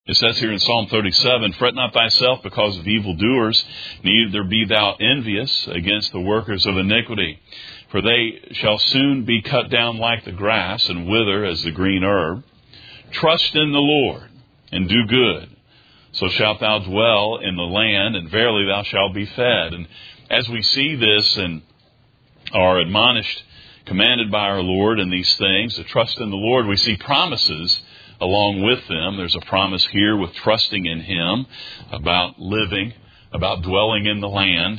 It says here in Psalm 37, "Fret not thyself because of evildoers, neither be thou envious against the workers of iniquity. For they shall soon be cut down like the grass and wither as the green herb. Trust in the Lord and do good. So shalt thou dwell in the land, and verily thou shalt be fed." And as we see this and are admonished, commanded by our Lord in these things, to trust in the Lord, we see promises along with them. There's a promise here with trusting in Him, about living, about dwelling in the land,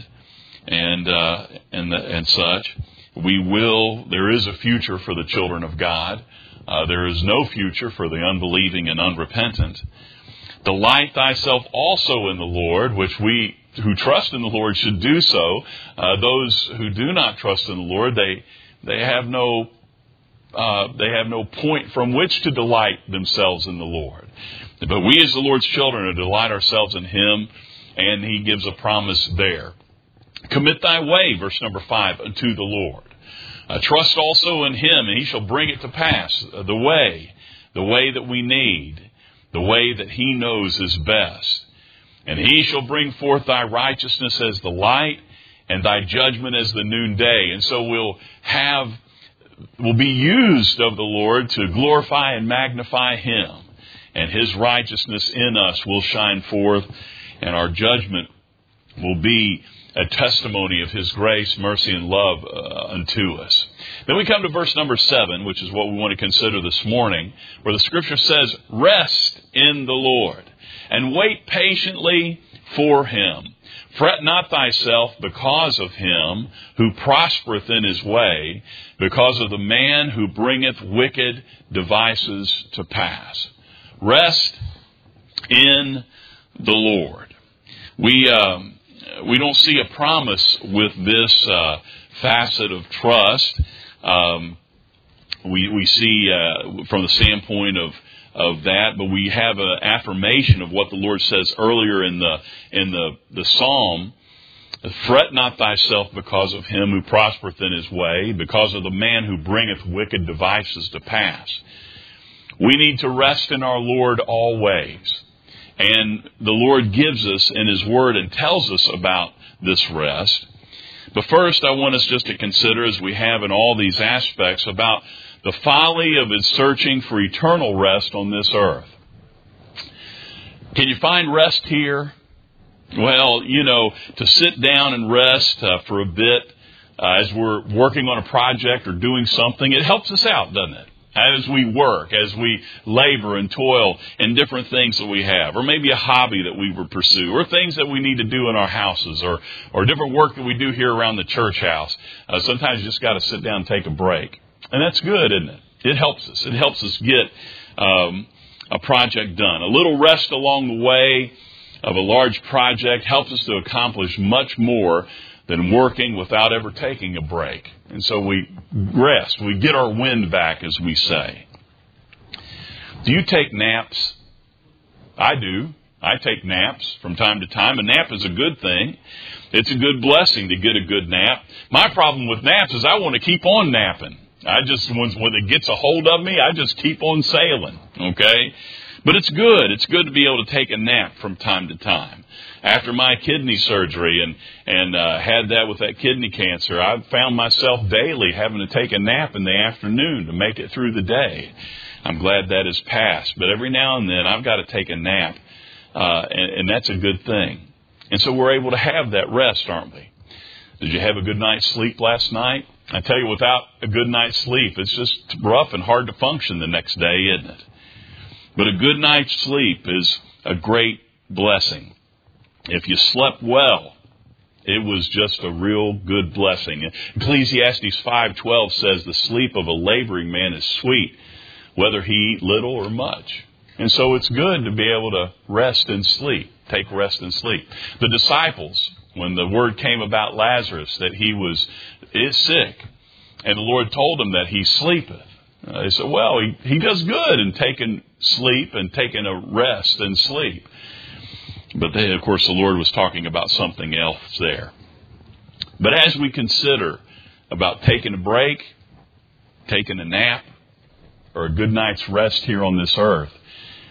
and such. There is a future for the children of God. There is no future for the unbelieving and unrepentant. "Delight thyself also in the Lord," which we who trust in the Lord should do so. Those who do not trust in the Lord, they have no point from which to delight themselves in the Lord. But we as the Lord's children are to delight ourselves in Him, and He gives a promise there. "Commit thy way," verse number 5, "unto the Lord. Trust also in Him, and He shall bring it to pass." The way that we need, the way that He knows is best. "And He shall bring forth thy righteousness as the light, and thy judgment as the noonday." And so we'll be used of the Lord to glorify and magnify Him. And His righteousness in us will shine forth, and our judgment will be a testimony of His grace, mercy, and love unto us. Then we come to verse number 7, which is what we want to consider this morning, where the Scripture says, "Rest in the Lord, and wait patiently for Him. Fret not thyself because of him who prospereth in his way, because of the man who bringeth wicked devices to pass." Rest in the Lord. We don't see a promise with this facet of trust. We see from the standpoint of that, but we have an affirmation of what the Lord says earlier in the psalm. "Fret not thyself because of him who prospereth in his way, because of the man who bringeth wicked devices to pass." We need to rest in our Lord always. And the Lord gives us in His Word and tells us about this rest. But first, I want us just to consider, as we have in all these aspects, about the folly of His searching for eternal rest on this earth. Can you find rest here? Well, to sit down and rest for a bit as we're working on a project or doing something, it helps us out, doesn't it? As we work, as we labor and toil in different things that we have, or maybe a hobby that we would pursue, or things that we need to do in our houses, or different work that we do here around the church house. Sometimes you just got to sit down and take a break. And that's good, isn't it? It helps us. It helps us get a project done. A little rest along the way of a large project helps us to accomplish much more than working without ever taking a break. And so we rest. We get our wind back, as we say. Do you take naps? I do. I take naps from time to time. A nap is a good thing. It's a good blessing to get a good nap. My problem with naps is I want to keep on napping. When it gets a hold of me, I just keep on sailing. Okay? But it's good. It's good to be able to take a nap from time to time. After my kidney surgery and had that with that kidney cancer, I found myself daily having to take a nap in the afternoon to make it through the day. I'm glad that has passed. But every now and then I've got to take a nap, and that's a good thing. And so we're able to have that rest, aren't we? Did you have a good night's sleep last night? I tell you, without a good night's sleep, it's just rough and hard to function the next day, isn't it? But a good night's sleep is a great blessing. If you slept well, it was just a real good blessing. Ecclesiastes 5:12 says, "The sleep of a laboring man is sweet, whether he eat little or much." And so it's good to be able to rest and sleep, take rest and sleep. The disciples, when the word came about Lazarus that he is sick, and the Lord told him that he sleepeth, they said, well, he does good in taking sleep and taking a rest and sleep. But of course, the Lord was talking about something else there. But as we consider about taking a break, taking a nap, or a good night's rest here on this earth,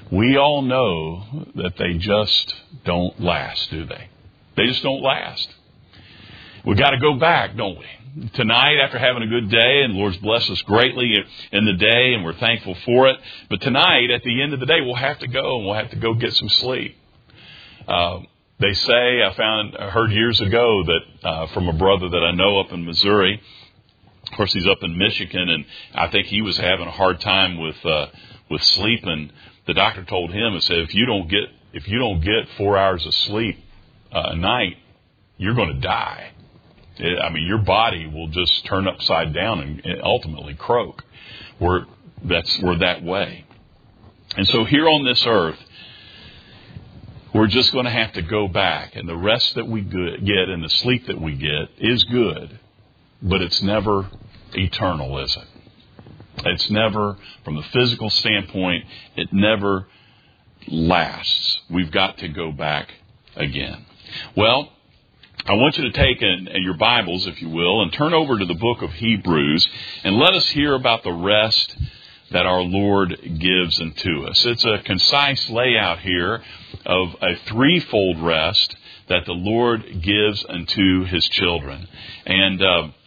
we all know that they just don't last, do they? They just don't last. We've got to go back, don't we? Tonight, after having a good day, and the Lord's blessed us greatly in the day, and we're thankful for it. But tonight, at the end of the day, we'll have to go, and we'll have to go get some sleep. They say, I heard years ago that from a brother that I know up in Missouri. Of course, he's up in Michigan, and I think he was having a hard time with sleeping. The doctor told him and said, if you don't get 4 hours of sleep a night, you're going to die. Your body will just turn upside down and ultimately croak. We're that way. And so here on this earth, we're just going to have to go back. And the rest that we get and the sleep that we get is good. But it's never eternal, is it? It's never, from the physical standpoint, it never lasts. We've got to go back again. Well, I want you to take in your Bibles, if you will, and turn over to the book of Hebrews, and let us hear about the rest that our Lord gives unto us. It's a concise layout here of a threefold rest that the Lord gives unto His children. And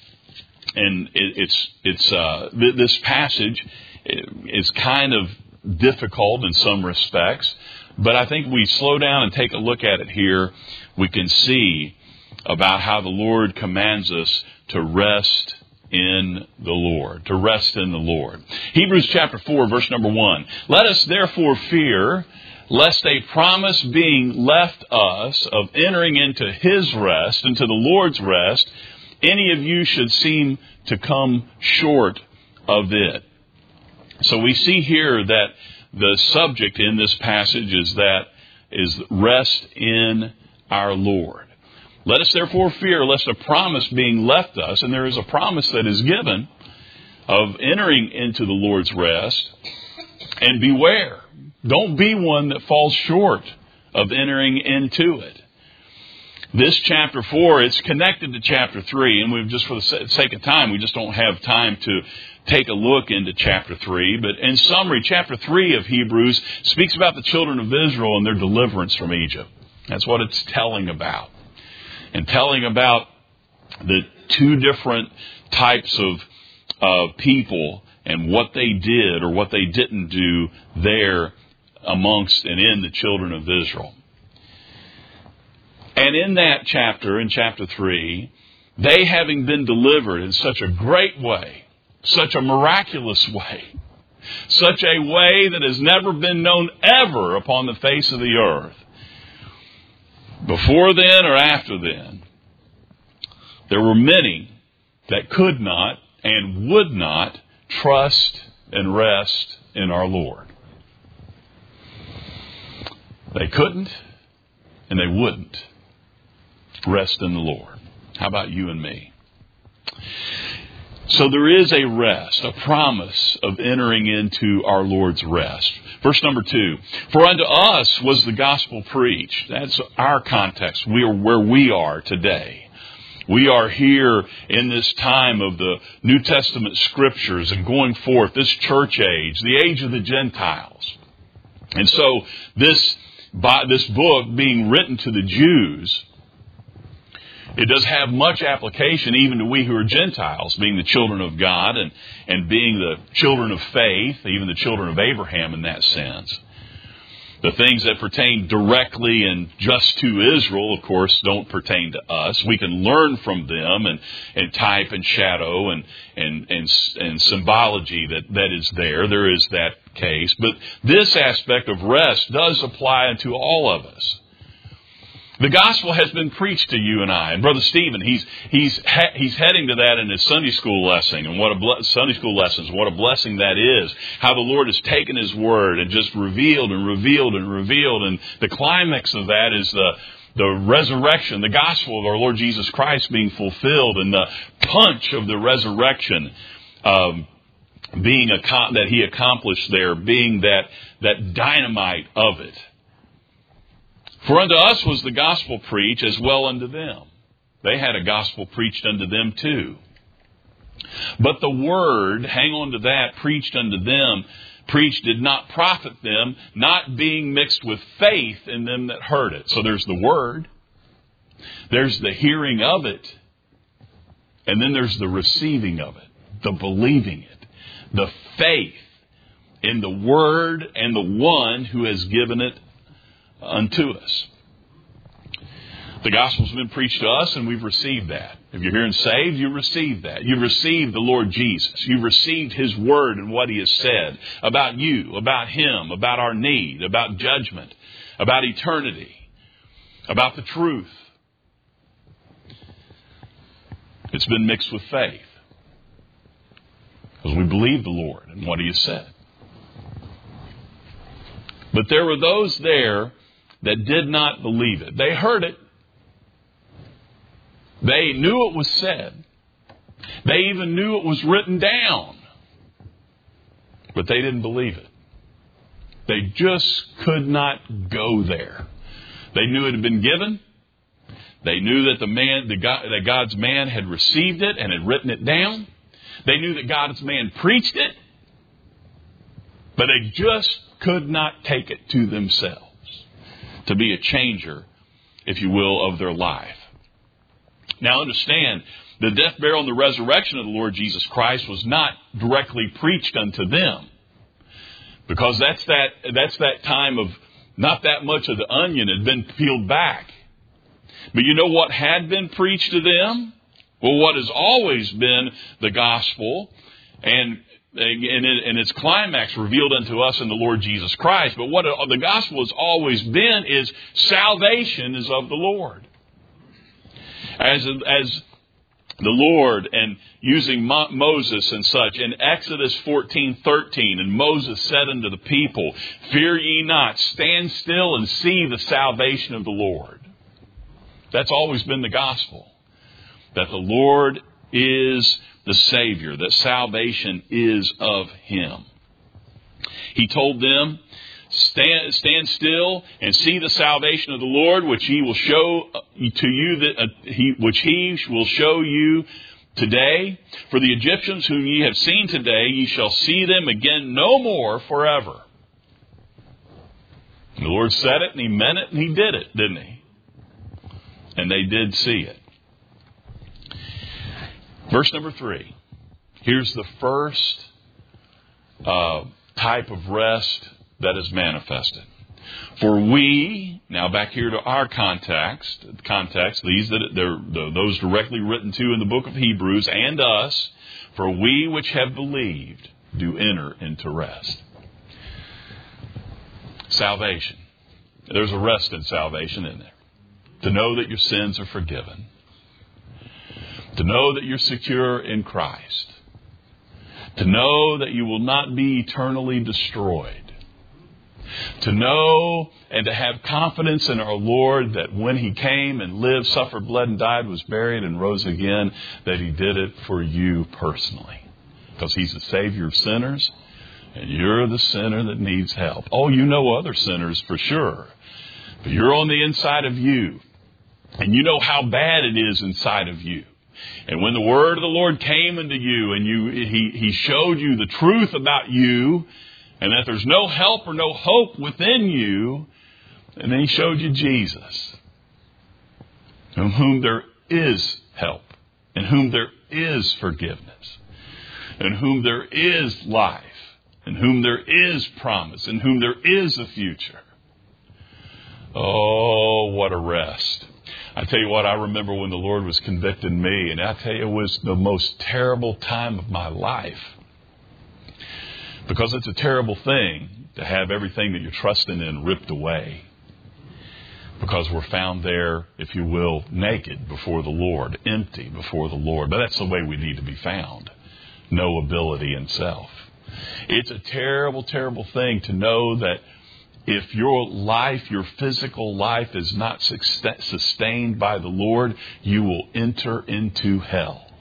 this passage is kind of difficult in some respects, but I think we slow down and take a look at it here, we can see about how the Lord commands us to rest in the Lord, to rest in the Lord. Hebrews chapter 4, verse number 1. Let us therefore fear, lest a promise being left us of entering into His rest, into the Lord's rest, any of you should seem to come short of it. So we see here that the subject in this passage is rest in our Lord. Let us therefore fear, lest a promise being left us, and there is a promise that is given of entering into the Lord's rest, and beware. Don't be one that falls short of entering into it. This chapter 4, it's connected to chapter 3, and we've just, for the sake of time, we just don't have time to take a look into chapter 3. But in summary, chapter 3 of Hebrews speaks about the children of Israel and their deliverance from Egypt. That's what it's telling about. And telling about the two different types of people and what they did or what they didn't do there amongst and in the children of Israel. And in that chapter, in chapter 3, they having been delivered in such a great way, such a miraculous way, such a way that has never been known ever upon the face of the earth, before then or after then, there were many that could not and would not trust and rest in our Lord. They couldn't and they wouldn't rest in the Lord. How about you and me? So there is a rest, a promise of entering into our Lord's rest. Verse number 2, for unto us was the gospel preached. That's our context. We are where we are today. We are here in this time of the New Testament Scriptures and going forth, this church age, the age of the Gentiles. And so this book being written to the Jews, it does have much application even to we who are Gentiles, being the children of God and being the children of faith, even the children of Abraham in that sense. The things that pertain directly and just to Israel, of course, don't pertain to us. We can learn from them and type and shadow and symbology that is there. There is that case. But this aspect of rest does apply to all of us. The gospel has been preached to you and I. And Brother Stephen, he's heading to that in his Sunday school lesson. And what a Sunday school lessons, what a blessing that is. How the Lord has taken His Word and just revealed and revealed and revealed. And the climax of that is the resurrection, the gospel of our Lord Jesus Christ being fulfilled, and the punch of the resurrection that He accomplished there, being that dynamite of it. For unto us was the gospel preached as well unto them. They had a gospel preached unto them too. But the word, hang on to that, preached unto them preached did not profit them, not being mixed with faith in them that heard it. So there's the word, there's the hearing of it, and then there's the receiving of it, the believing it, the faith in the word and the one who has given it unto us. The gospel's been preached to us, and we've received that. If you're here and saved, you received that. You've received the Lord Jesus. You've received His word and what He has said about you, about Him, about our need, about judgment, about eternity, about the truth. It's been mixed with faith, because we believe the Lord and what He has said. But there were those there that did not believe it. They heard it. They knew it was said. They even knew it was written down. But they didn't believe it. They just could not go there. They knew it had been given. They knew that that God's man had received it and had written it down. They knew that God's man preached it. But they just could not take it to themselves to be a changer, if you will, of their life. Now understand, the death, burial, and the resurrection of the Lord Jesus Christ was not directly preached unto them. Because that's that time of not that much of the onion had been peeled back. But you know what had been preached to them? Well, what has always been the gospel and its climax revealed unto us in the Lord Jesus Christ. But what the gospel has always been is salvation is of the Lord. As the Lord, and using Moses and such, in Exodus 14:13, and Moses said unto the people, "Fear ye not, stand still and see the salvation of the Lord." That's always been the gospel. That the Lord is the Savior, that salvation is of Him. He told them, Stand still and see the salvation of the Lord, which He will show to you, which He will show you today. For the Egyptians whom ye have seen today, ye shall see them again no more forever. And the Lord said it, and He meant it, and He did it, didn't He? And they did see it. Verse number 3. Here's the first type of rest that is manifested. For we, now back here to our context, these those directly written to in the book of Hebrews, and us, for we which have believed do enter into rest. Salvation. There's a rest in salvation, isn't there? To know that your sins are forgiven. To know that you're secure in Christ. To know that you will not be eternally destroyed. To know and to have confidence in our Lord that when He came and lived, suffered, bled, and died, was buried, and rose again, that He did it for you personally. Because He's the Savior of sinners, and you're the sinner that needs help. Oh, you know other sinners for sure. But you're on the inside of you. And you know how bad it is inside of you. And when the word of the Lord came into you, and He showed you the truth about you, and that there's no help or no hope within you. And then He showed you Jesus, in whom there is help, in whom there is forgiveness, in whom there is life, in whom there is promise, in whom there is a future. Oh, what a rest. I tell you what, I remember when the Lord was convicting me, and I tell you, it was the most terrible time of my life. Because it's a terrible thing to have everything that you're trusting in ripped away. Because we're found there, if you will, naked before the Lord, empty before the Lord. But that's the way we need to be found. No ability in self. It's a terrible, terrible thing to know that if your life, your physical life, is not sustained by the Lord, you will enter into hell.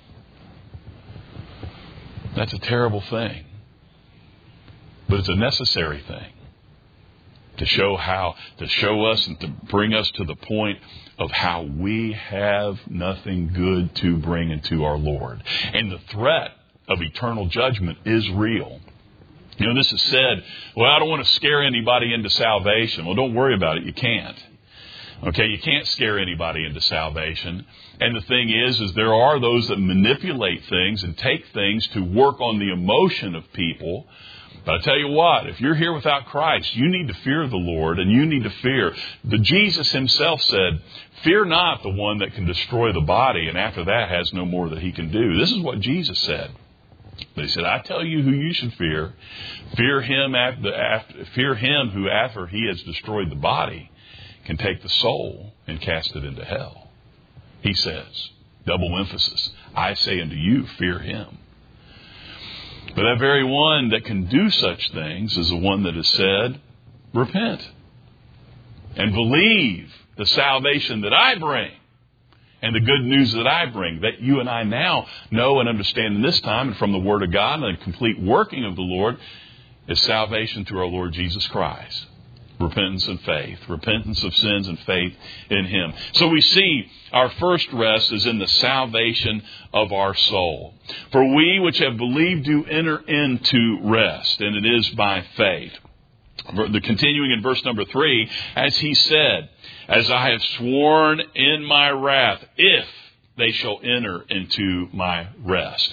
That's a terrible thing. But it's a necessary thing to show us and to bring us to the point of how we have nothing good to bring into our Lord. And the threat of eternal judgment is real. This is said, well, I don't want to scare anybody into salvation. Well, don't worry about it. You can't. Okay, you can't scare anybody into salvation. And the thing is there are those that manipulate things and take things to work on the emotion of people. But I tell you what, if you're here without Christ, you need to fear the Lord, and you need to fear. Jesus himself said, fear not the one that can destroy the body, and after that has no more that he can do. This is what Jesus said. But he said, I tell you who you should fear. Fear him who after he has destroyed the body can take the soul and cast it into hell. He says, double emphasis, I say unto you, fear him. But that very one that can do such things is the one that has said, repent and believe the salvation that I bring and the good news that I bring, that you and I now know and understand in this time, and from the Word of God and the complete working of the Lord, is salvation through our Lord Jesus Christ. Repentance and faith. Repentance of sins and faith in him. So we see our first rest is in the salvation of our soul. For we which have believed do enter into rest, and it is by faith. Continuing in verse number 3, as he said, as I have sworn in my wrath, if they shall enter into my rest.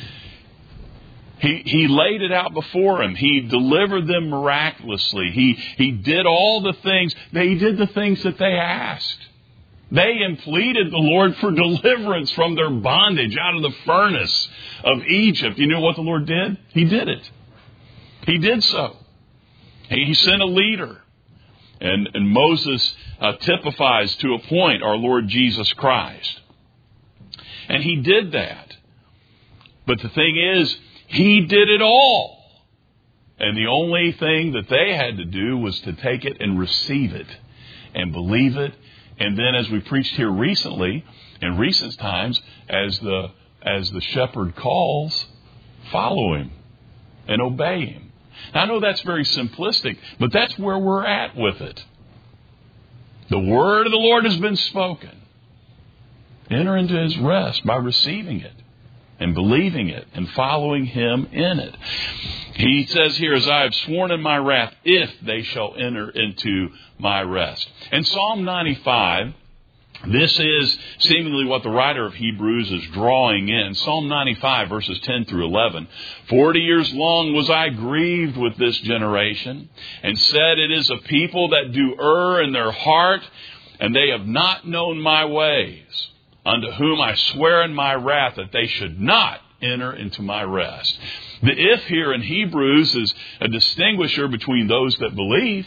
He laid it out before him. He delivered them miraculously. He did all the things. He did the things that they asked. They pleaded the Lord for deliverance from their bondage out of the furnace of Egypt. You know what the Lord did? He did it. He did so. He sent a leader. And Moses typifies to a point our Lord Jesus Christ. And he did that. But the thing is, he did it all. And the only thing that they had to do was to take it and receive it and believe it. And then, as we preached here recently, in recent times, as the shepherd calls, follow him and obey him. Now, I know that's very simplistic, but that's where we're at with it. The word of the Lord has been spoken. Enter into his rest by receiving it and believing it and following him in it. He says here, as I have sworn in my wrath, if they shall enter into my rest. And Psalm 95, this is seemingly what the writer of Hebrews is drawing in. Psalm 95, verses 10 through 11. 40 years long was I grieved with this generation, and said, it is a people that do err in their heart, and they have not known my ways, unto whom I swear in my wrath that they should not enter into my rest. The if here in Hebrews is a distinguisher between those that believe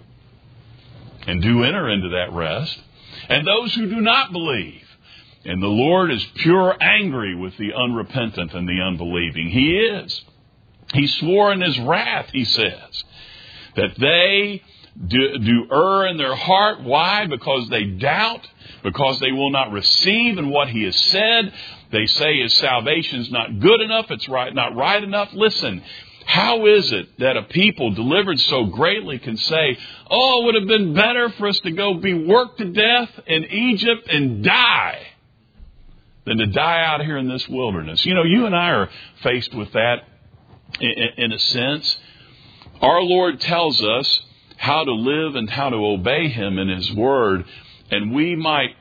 and do enter into that rest, and those who do not believe. And the Lord is pure angry with the unrepentant and the unbelieving. He is. He swore in his wrath, he says, that they do err in their heart. Why? Because they doubt, because they will not receive in what he has said. They say his salvation is not good enough, it's not right enough. Listen, how is it that a people delivered so greatly can say, oh, it would have been better for us to go be worked to death in Egypt and die than to die out here in this wilderness? You know, you and I are faced with that in a sense. Our Lord tells us how to live and how to obey him in his word, and we might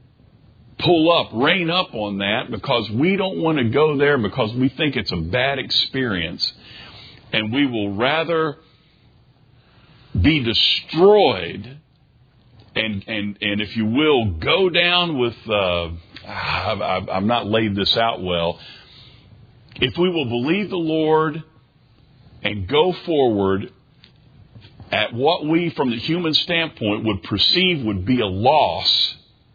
rein up on that because we don't want to go there because we think it's a bad experience. And we will rather be destroyed and if you will, go down with, I've not laid this out well. If we will believe the Lord and go forward at what we, from the human standpoint, would perceive would be a loss,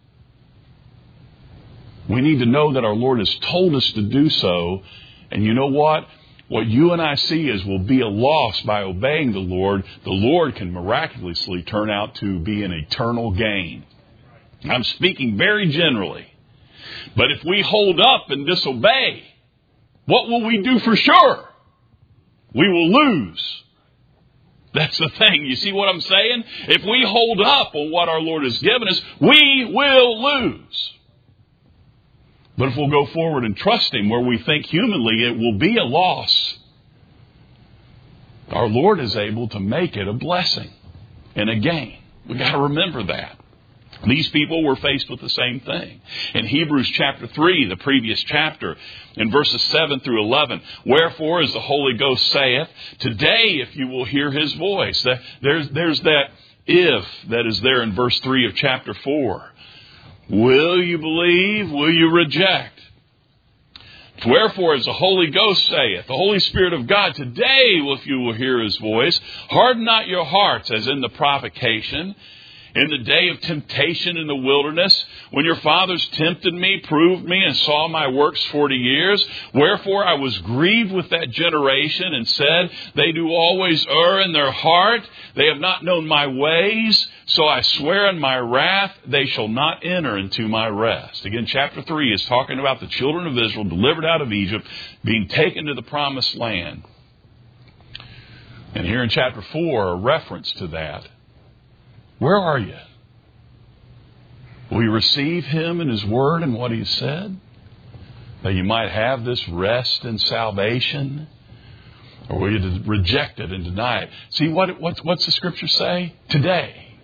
we need to know that our Lord has told us to do so. And you know what? What you and I see is will be a loss by obeying the Lord can miraculously turn out to be an eternal gain. I'm speaking very generally. But if we hold up and disobey, what will we do for sure? We will lose. That's the thing. You see what I'm saying? If we hold up on what our Lord has given us, we will lose. But if we'll go forward and trust him where we think humanly it will be a loss, our Lord is able to make it a blessing and a gain. We've got to remember that. These people were faced with the same thing. In Hebrews chapter 3, the previous chapter, in verses 7 through 11, wherefore, as the Holy Ghost saith, today if you will hear His voice. There's that if that is there in verse 3 of chapter 4. Will you believe? Will you reject? Wherefore, as the Holy Ghost saith, the Holy Spirit of God, today if you will hear His voice, harden not your hearts as in the provocation, in the day of temptation in the wilderness, when your fathers tempted me, proved me, and saw my works 40 years. Wherefore I was grieved with that generation, and said, they do always err in their heart. They have not known my ways. So I swear in my wrath, they shall not enter into my rest. Again, chapter 3 is talking about the children of Israel delivered out of Egypt, being taken to the promised land. And here in chapter 4, a reference to that. Where are you? Will you receive Him and His Word and what He said? That you might have this rest and salvation? Or will you reject it and deny it? See, what's the Scripture say? Today.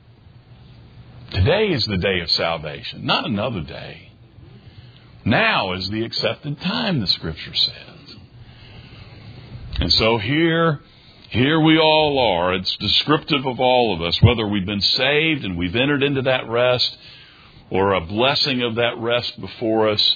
Today is the day of salvation, not another day. Now is the accepted time, the Scripture says. And so here we all are. It's descriptive of all of us, whether we've been saved and we've entered into that rest, or a blessing of that rest before us,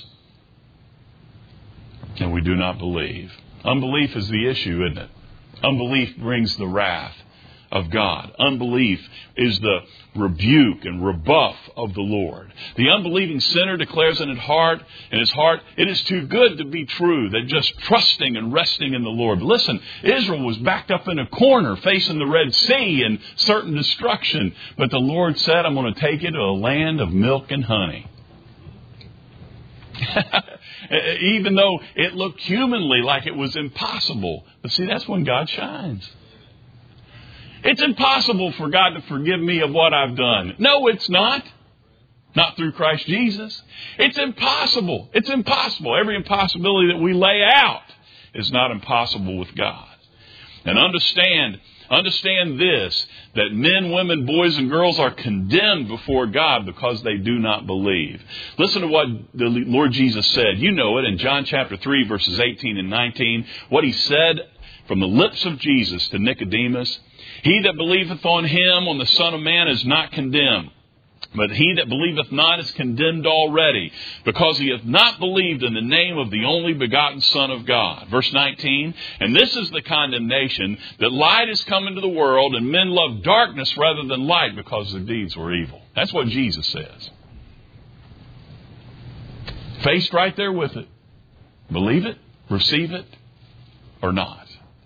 and we do not believe. Unbelief is the issue, isn't it? Unbelief brings the wrath of God. Unbelief is the rebuke and rebuff of the Lord. The unbelieving sinner declares in his heart, it is too good to be true, that just trusting and resting in the Lord. Listen, Israel was backed up in a corner facing the Red Sea and certain destruction. But the Lord said, I'm going to take you to a land of milk and honey. Even though it looked humanly like it was impossible. But see, that's when God shines. It's impossible for God to forgive me of what I've done. No, it's not. Not through Christ Jesus. It's impossible. It's impossible. Every impossibility that we lay out is not impossible with God. And understand this, that men, women, boys, and girls are condemned before God because they do not believe. Listen to what the Lord Jesus said. You know it in John chapter 3, verses 18 and 19. What He said from the lips of Jesus to Nicodemus. He that believeth on Him, on the Son of Man, is not condemned. But he that believeth not is condemned already, because he hath not believed in the name of the only begotten Son of God. Verse 19, and this is the condemnation, that light is come into the world, and men love darkness rather than light, because their deeds were evil. That's what Jesus says. Faced right there with it. Believe it, receive it, or not.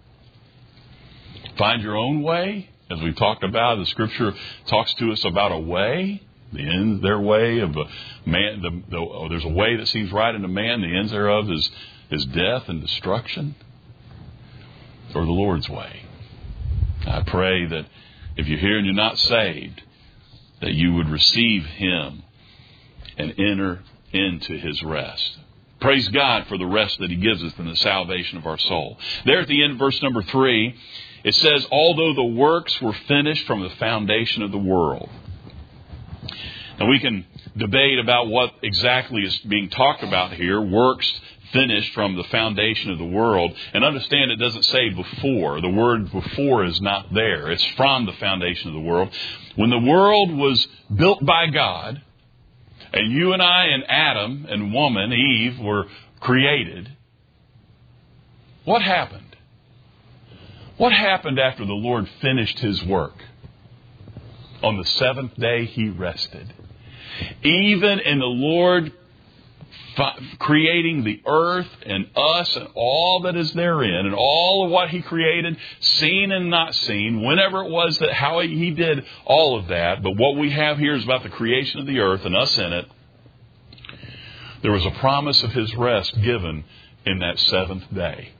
Find your own way. As we talked about, the Scripture talks to us about a way. The end, their way of a man. There's a way that seems right unto man. The ends thereof is death and destruction. Or the Lord's way. I pray that if you're here and you're not saved, that you would receive Him and enter into His rest. Praise God for the rest that He gives us in the salvation of our soul. There at the end, verse number 3, it says, although the works were finished from the foundation of the world. And we can debate about what exactly is being talked about here. Works finished from the foundation of the world. And understand it doesn't say before. The word before is not there. It's from the foundation of the world. When the world was built by God, and you and I and Adam and woman, Eve, were created, what happened? What happened after the Lord finished His work? On the seventh day He rested. Even in the Lord creating the earth and us and all that is therein and all of what He created, seen and not seen, whenever it was that how He did all of that. But what we have here is about the creation of the earth and us in it. There was a promise of His rest given in that seventh day.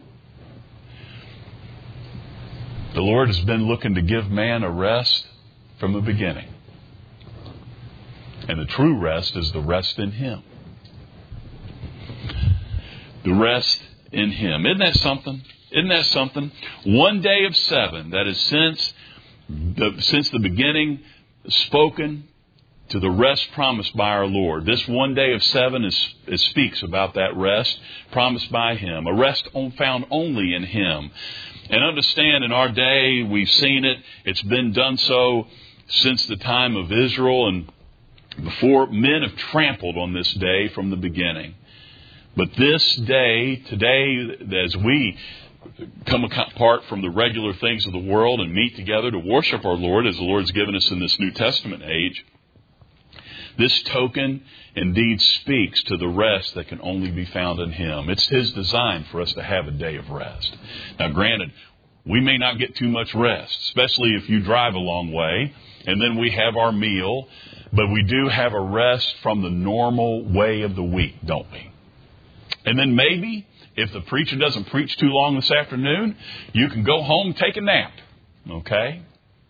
The Lord has been looking to give man a rest from the beginning. And the true rest is the rest in Him. The rest in Him. Isn't that something? Isn't that something? One day of 7 that is since the beginning spoken to the rest promised by our Lord. This one day of 7 it speaks about that rest promised by Him, a rest found only in Him. And understand, in our day, we've seen it. It's been done so since the time of Israel, and before, men have trampled on this day from the beginning. But this day, today, as we come apart from the regular things of the world and meet together to worship our Lord, as the Lord's given us in this New Testament age, this token indeed speaks to the rest that can only be found in Him. It's His design for us to have a day of rest. Now, granted, we may not get too much rest, especially if you drive a long way, and then we have our meal, but we do have a rest from the normal way of the week, don't we? And then maybe, if the preacher doesn't preach too long this afternoon, you can go home and take a nap. Okay?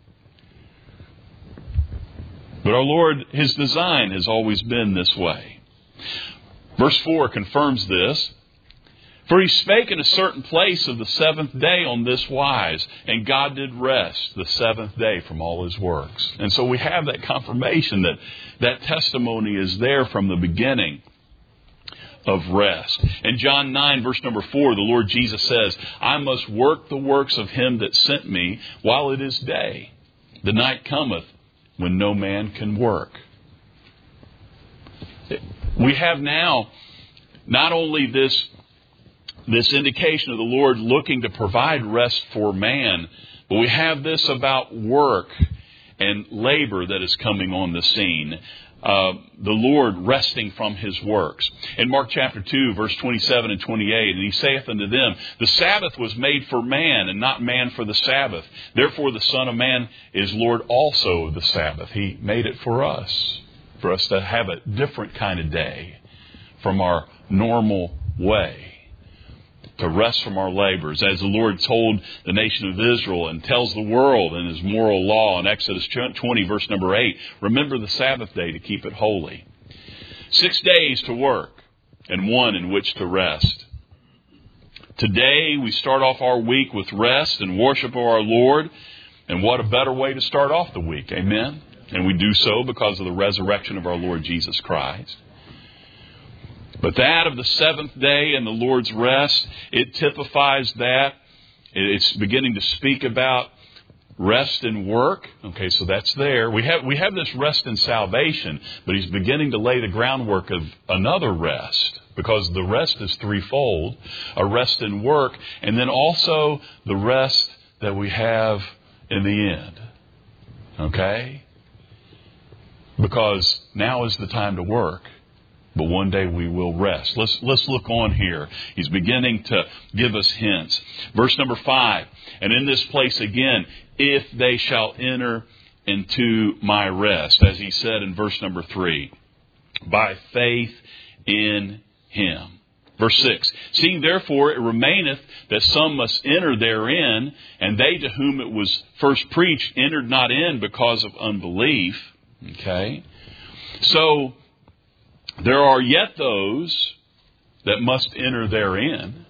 But our Lord, His design has always been this way. Verse 4 confirms this. For He spake in a certain place of the 7th day on this wise, and God did rest the 7th day from all His works. And so we have that confirmation that testimony is there from the beginning of rest. In John 9, verse number 4, the Lord Jesus says, I must work the works of Him that sent me while it is day. The night cometh when no man can work. We have now not only this indication of the Lord looking to provide rest for man, but we have this about work and labor that is coming on the scene. The Lord resting from His works. In Mark chapter 2, verse 27 and 28, and He saith unto them, the Sabbath was made for man, and not man for the Sabbath. Therefore the Son of Man is Lord also of the Sabbath. He made it for us to have a different kind of day from our normal way, to rest from our labors, as the Lord told the nation of Israel and tells the world in His moral law in Exodus 20, verse number 8, remember the Sabbath day to keep it holy. 6 days to work and 1 in which to rest. Today we start off our week with rest and worship of our Lord, and what a better way to start off the week, amen? And we do so because of the resurrection of our Lord Jesus Christ. But that of the 7th day and the Lord's rest, it typifies that. It's beginning to speak about rest and work. Okay, so that's there. We have this rest in salvation, but He's beginning to lay the groundwork of another rest, because the rest is threefold: a rest in work, and then also the rest that we have in the end. Okay? Because now is the time to work, but one day we will rest. Let's look on here. He's beginning to give us hints. Verse number 5. And in this place again, if they shall enter into my rest, as He said in verse number 3, by faith in Him. Verse 6. Seeing therefore it remaineth that some must enter therein, and they to whom it was first preached entered not in because of unbelief. Okay. So there are yet those that must enter therein.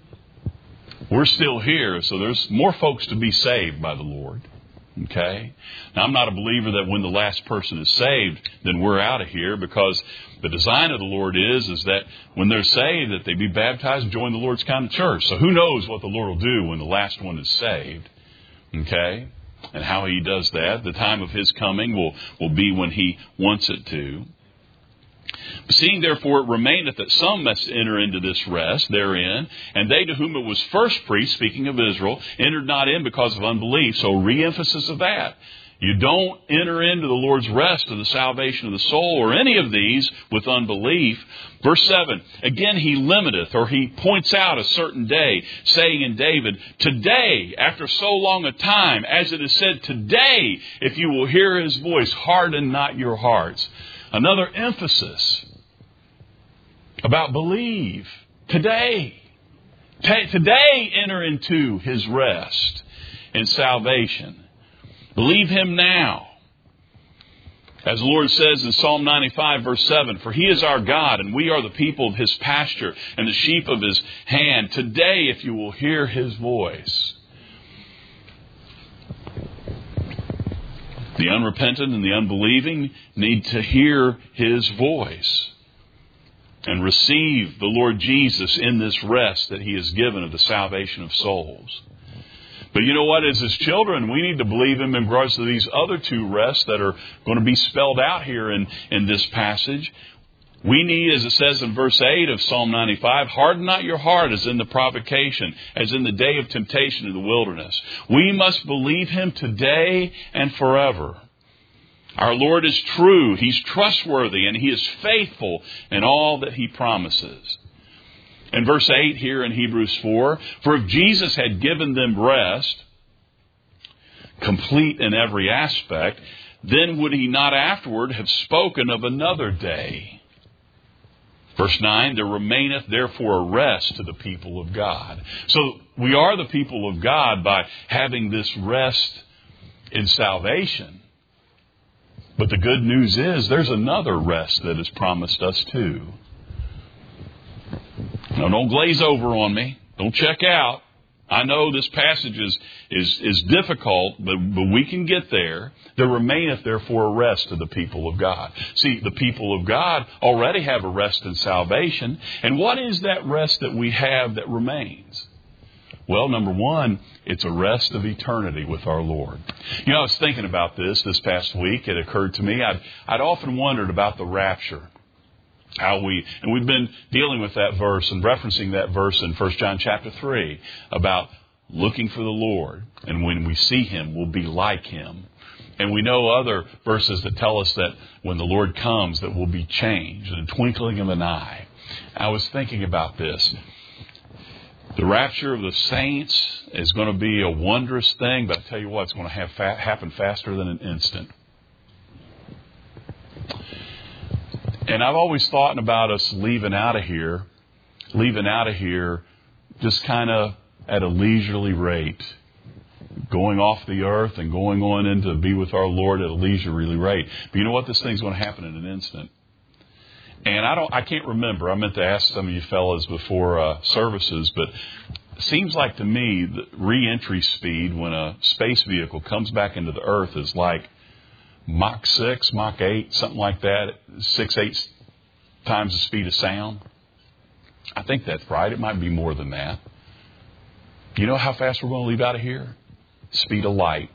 We're still here, so there's more folks to be saved by the Lord. Okay? Now, I'm not a believer that when the last person is saved, then we're out of here, because the design of the Lord is that when they're saved, that they be baptized and join the Lord's kind of church. So who knows what the Lord will do when the last one is saved. Okay? And how He does that. The time of His coming will be when He wants it to. Seeing therefore it remaineth that some must enter into this rest therein, and they to whom it was first preached, speaking of Israel, entered not in because of unbelief. So re-emphasis of that. You don't enter into the Lord's rest of the salvation of the soul or any of these with unbelief. Verse 7, again He limiteth, or He points out a certain day, saying in David, today, after so long a time, as it is said, today, if you will hear His voice, harden not your hearts. Another emphasis about believe. Today. Today enter into His rest and salvation. Believe Him now. As the Lord says in Psalm 95, verse 7, "For He is our God, and we are the people of His pasture, and the sheep of His hand. Today, if you will hear His voice." The unrepentant and the unbelieving need to hear His voice and receive the Lord Jesus in this rest that He has given of the salvation of souls. But you know what? As His children, we need to believe Him in regards to these other two rests that are going to be spelled out here in this passage. We need, as it says in verse 8 of Psalm 95, "Harden not your heart as in the provocation, as in the day of temptation in the wilderness." We must believe Him today and forever. Our Lord is true. He's trustworthy, and He is faithful in all that He promises. In verse 8 here in Hebrews 4, "For if Jesus had given them rest, complete in every aspect, then would He not afterward have spoken of another day?" Verse 9, "There remaineth therefore a rest to the people of God." So we are the people of God by having this rest in salvation. But the good news is there's another rest that is promised us too. Now, don't glaze over on me. Don't check out. I know this passage is difficult, but we can get there. "There remaineth therefore a rest to the people of God." See, the people of God already have a rest in salvation. And what is that rest that we have that remains? Well, number one, it's a rest of eternity with our Lord. You know, I was thinking about this past week. It occurred to me. I'd often wondered about the rapture. And we've been dealing with that verse and referencing that verse in 1 John chapter 3 about looking for the Lord. And when we see Him, we'll be like Him. And we know other verses that tell us that when the Lord comes, that we'll be changed in a twinkling of an eye. I was thinking about this. The rapture of the saints is going to be a wondrous thing, but I tell you what, it's going to happen faster than an instant. And I've always thought about us leaving out of here just kind of at a leisurely rate, going off the earth and going on in to be with our Lord at a leisurely rate. But you know what? This thing's going to happen in an instant. And I can't remember. I meant to ask some of you fellas before services, but it seems like to me the re-entry speed when a space vehicle comes back into the earth is like Mach 6, Mach 8, something like that, 6-8 times the speed of sound. I think that's right. It might be more than that. You know how fast we're going to leave out of here? Speed of light.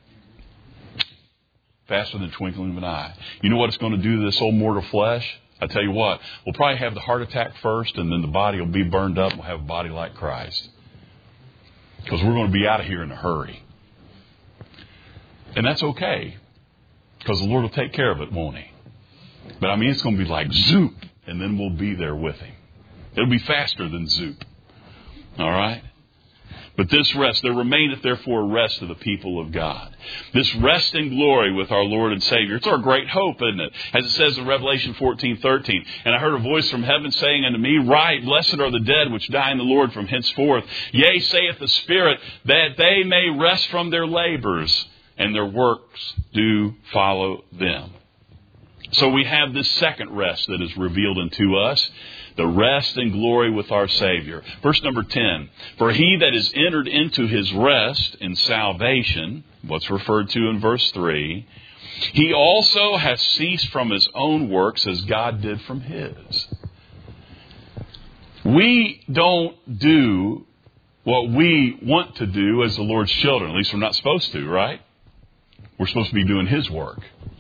Faster than the twinkling of an eye. You know what it's going to do to this old mortal flesh? I tell you what, we'll probably have the heart attack first, and then the body will be burned up, and we'll have a body like Christ. Because we're going to be out of here in a hurry. And that's okay. Because the Lord will take care of it, won't He? But I mean, it's going to be like zoop, and then we'll be there with Him. It'll be faster than zoop. All right? But this rest, there remaineth therefore a rest to the people of God. This rest in glory with our Lord and Savior. It's our great hope, isn't it? As it says in Revelation 14:13. "And I heard a voice from heaven saying unto me, Write, blessed are the dead which die in the Lord from henceforth. Yea, saith the Spirit, that they may rest from their labors, and their works do follow them." So we have this second rest that is revealed unto us. The rest and glory with our Savior. Verse number 10. "For he that is entered into his rest in salvation," what's referred to in verse 3, "he also has ceased from his own works as God did from His." We don't do what we want to do as the Lord's children. At least we're not supposed to, right? We're supposed to be doing His work.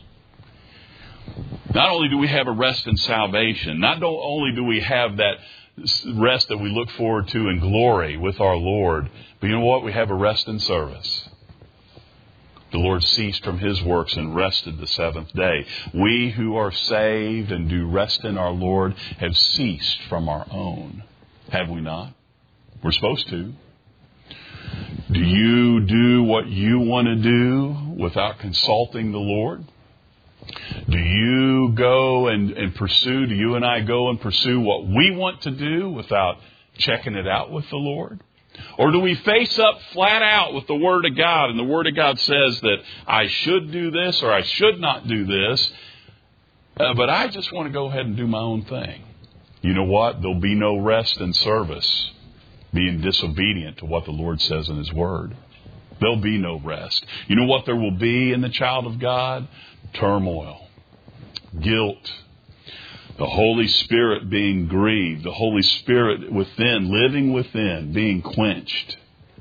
Not only do we have a rest in salvation, not only do we have that rest that we look forward to in glory with our Lord, but you know what? We have a rest in service. The Lord ceased from His works and rested the seventh day. We who are saved and do rest in our Lord have ceased from our own. Have we not? We're supposed to. Do you do what you want to do without consulting the Lord? Do you go and pursue, do you and I go and pursue what we want to do without checking it out with the Lord? Or do we face up flat out with the Word of God, and the Word of God says that I should do this or I should not do this, but I just want to go ahead and do my own thing? You know what? There'll be no rest in service being disobedient to what the Lord says in His Word. There'll be no rest. You know what there will be in the child of God? Turmoil, guilt, the Holy Spirit being grieved, the Holy Spirit within, living within, being quenched.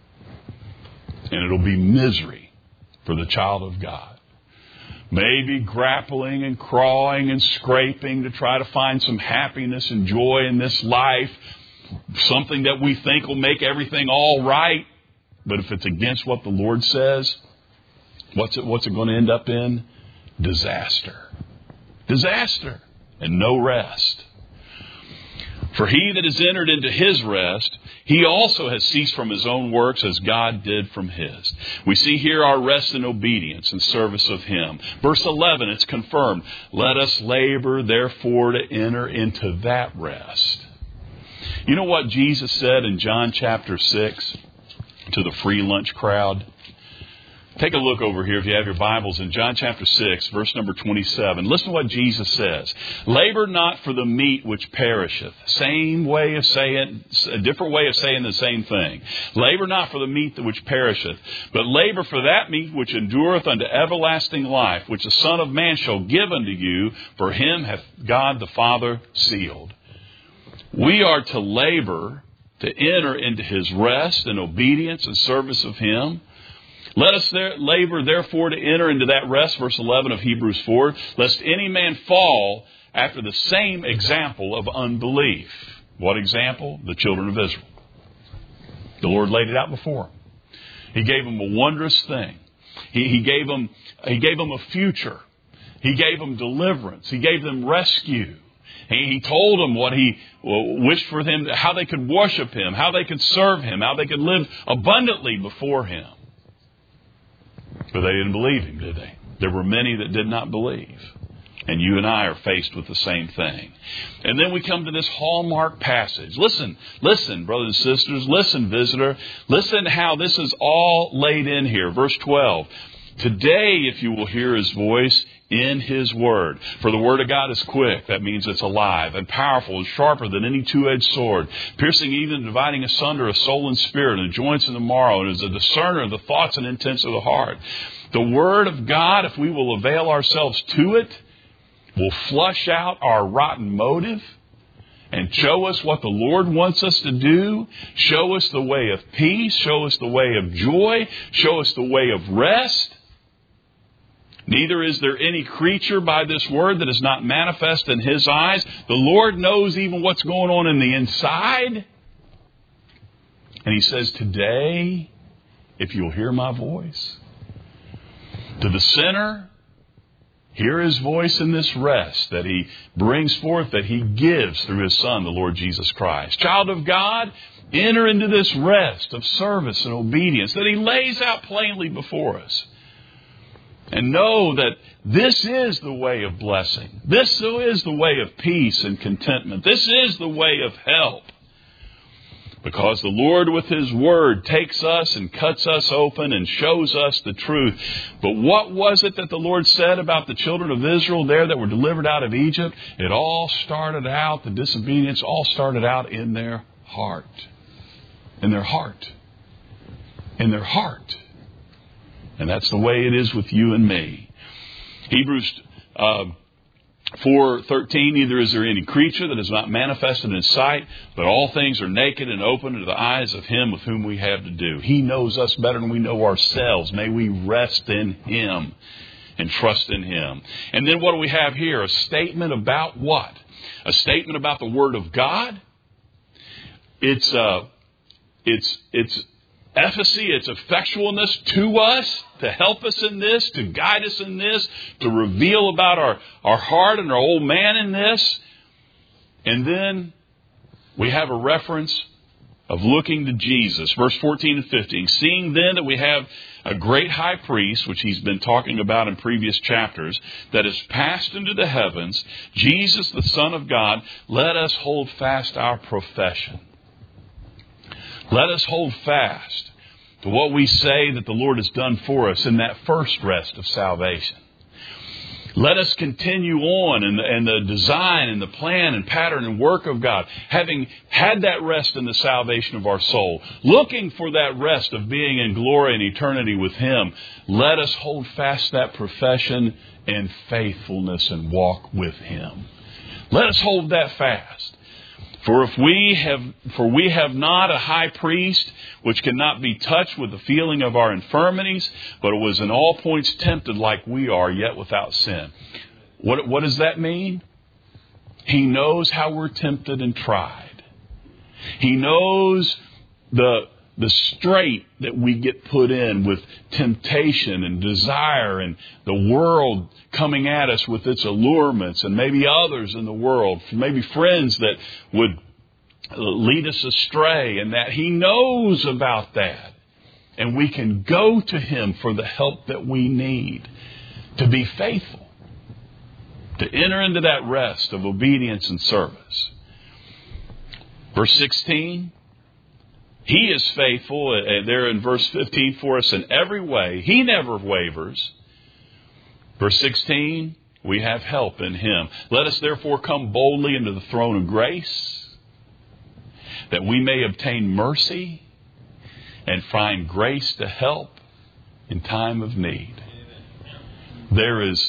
And it'll be misery for the child of God. Maybe grappling and clawing and scraping to try to find some happiness and joy in this life, something that we think will make everything all right. But if it's against what the Lord says, what's it going to end up in? Disaster. Disaster. And no rest. For he that is entered into his rest, he also has ceased from his own works as God did from his. We see here our rest in obedience and service of him. Verse 11, it's confirmed. Let us labor, therefore, to enter into that rest. You know what Jesus said in John chapter 6 to the free lunch crowd? Take a look over here if you have your Bibles in John chapter 6, verse number 27. Listen to what Jesus says. Labor not for the meat which perisheth. Same way of saying, a different way of saying the same thing. Labor not for the meat which perisheth, but labor for that meat which endureth unto everlasting life, which the Son of Man shall give unto you, for him hath God the Father sealed. We are to labor to enter into his rest and obedience and service of him. Let us labor, therefore, to enter into that rest, verse 11 of Hebrews 4, lest any man fall after the same example of unbelief. What example? The children of Israel. The Lord laid it out before them. He gave them a wondrous thing. He gave them a future. He gave them deliverance. He gave them rescue. He told them what He wished for them, how they could worship Him, how they could serve Him, how they could live abundantly before Him. But they didn't believe Him, did they? There were many that did not believe. And you and I are faced with the same thing. And then we come to this hallmark passage. Listen, brothers and sisters. Listen, visitor. Listen how this is all laid in here. Verse 12. Today, if you will hear His voice in His Word. For the Word of God is quick. That means it's alive and powerful and sharper than any two-edged sword, piercing even and dividing asunder of soul and spirit and the joints and the marrow, and is a discerner of the thoughts and intents of the heart. The Word of God, if we will avail ourselves to it, will flush out our rotten motive and show us what the Lord wants us to do, show us the way of peace, show us the way of joy, show us the way of rest. Neither is there any creature by this word that is not manifest in His eyes. The Lord knows even what's going on in the inside. And He says, today, if you'll hear my voice, to the sinner, hear His voice in this rest that He brings forth, that He gives through His Son, the Lord Jesus Christ. Child of God, enter into this rest of service and obedience that He lays out plainly before us. And know that this is the way of blessing. This is the way of peace and contentment. This is the way of help. Because the Lord with His Word takes us and cuts us open and shows us the truth. But what was it that the Lord said about the children of Israel there that were delivered out of Egypt? It all started out, the disobedience all started out in their heart. In their heart. In their heart. And that's the way it is with you and me. Hebrews 4:13, neither is there any creature that is not manifested in sight, but all things are naked and open to the eyes of Him with whom we have to do. He knows us better than we know ourselves. May we rest in Him and trust in Him. And then what do we have here? A statement about what? A statement about the Word of God. It's efficacy, its effectualness to us, to help us in this, to guide us in this, to reveal about our heart and our old man in this. And then we have a reference of looking to Jesus. Verse 14 and 15. Seeing then that we have a great high priest, which he's been talking about in previous chapters, that is passed into the heavens, Jesus, the Son of God, let us hold fast our profession. Let us hold fast to what we say that the Lord has done for us in that first rest of salvation. Let us continue on in the design and the plan and pattern and work of God, having had that rest in the salvation of our soul, looking for that rest of being in glory and eternity with Him. Let us hold fast that profession and faithfulness and walk with Him. Let us hold that fast. For we have not a high priest which cannot be touched with the feeling of our infirmities, but was in all points tempted like we are, yet without sin. What does that mean? He knows how we're tempted and tried. He knows the strait that we get put in with temptation and desire and the world coming at us with its allurements, and maybe others in the world, maybe friends that would lead us astray, and that He knows about that. And we can go to Him for the help that we need to be faithful, to enter into that rest of obedience and service. Verse 16, He is faithful, there in verse 15, for us in every way. He never wavers. Verse 16, we have help in Him. Let us therefore come boldly into the throne of grace, that we may obtain mercy and find grace to help in time of need. There is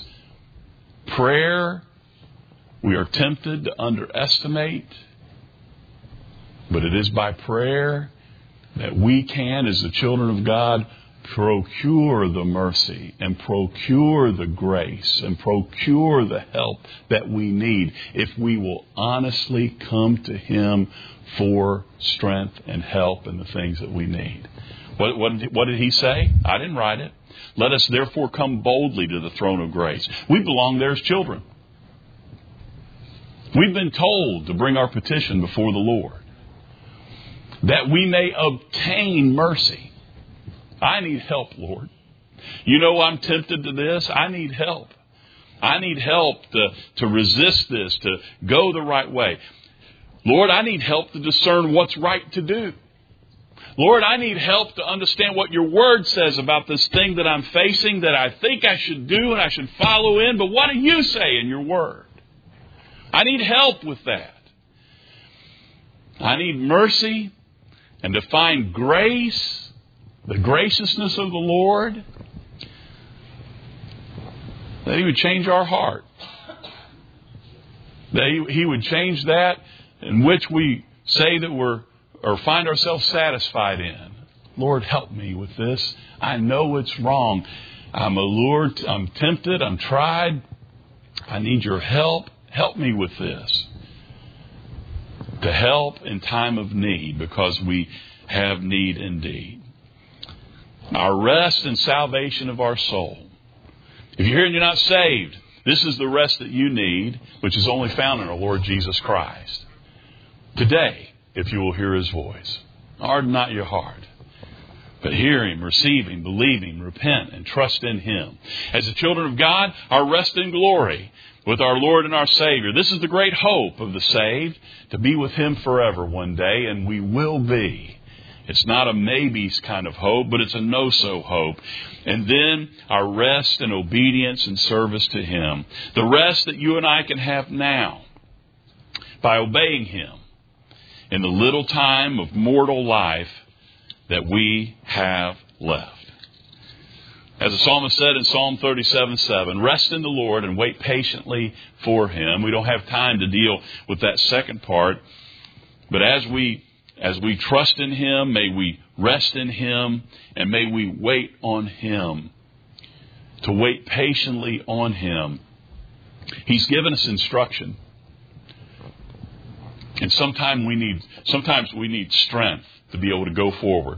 prayer we are tempted to underestimate, but it is by prayer that we can, as the children of God, procure the mercy and procure the grace and procure the help that we need if we will honestly come to Him for strength and help in the things that we need. What did He say? I didn't write it. Let us therefore come boldly to the throne of grace. We belong there as children. We've been told to bring our petition before the Lord, that we may obtain mercy. I need help, Lord. You know I'm tempted to this. I need help. I need help to resist this, to go the right way. Lord, I need help to discern what's right to do. Lord, I need help to understand what your word says about this thing that I'm facing, that I think I should do and I should follow in. But what do you say in your word? I need help with that. I need mercy and to find grace, the graciousness of the Lord, that He would change our heart. That He would change that in which we say that or find ourselves satisfied in. Lord, help me with this. I know it's wrong. I'm allured, I'm tempted, I'm tried. I need your help. Help me with this. To help in time of need, because we have need indeed. Our rest and salvation of our soul. If you're here and you're not saved, this is the rest that you need, which is only found in our Lord Jesus Christ. Today, if you will hear His voice, harden not your heart, but hear Him, receive Him, believe Him, repent, and trust in Him. As the children of God, our rest in glory with our Lord and our Savior. This is the great hope of the saved, to be with Him forever one day, and we will be. It's not a maybes kind of hope, but it's a no-so hope. And then our rest and obedience and service to Him. The rest that you and I can have now by obeying Him in the little time of mortal life that we have left. As the psalmist said in Psalm 37:7, rest in the Lord and wait patiently for Him. We don't have time to deal with that second part, but as we trust in Him, may we rest in Him, and may we wait on Him. To wait patiently on Him. He's given us instruction. And sometimes we need strength to be able to go forward.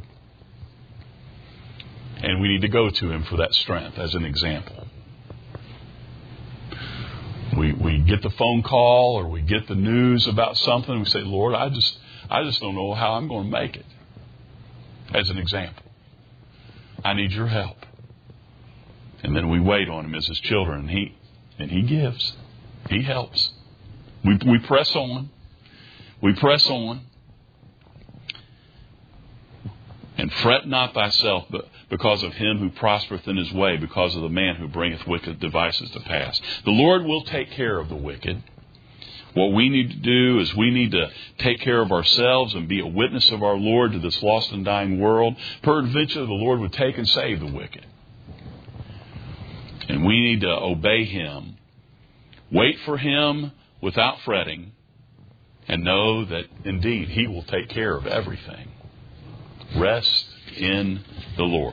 And we need to go to Him for that strength, as an example. We get the phone call or we get the news about something, and we say, Lord, I just don't know how I'm going to make it. As an example. I need your help. And then we wait on Him as His children, and He gives. He helps. We press on. We press on. And fret not thyself because of him who prospereth in his way, because of the man who bringeth wicked devices to pass. The Lord will take care of the wicked. What we need to do is we need to take care of ourselves and be a witness of our Lord to this lost and dying world. Peradventure, the Lord would take and save the wicked. And we need to obey him. Wait for him without fretting. And know that indeed he will take care of everything. Rest in the Lord.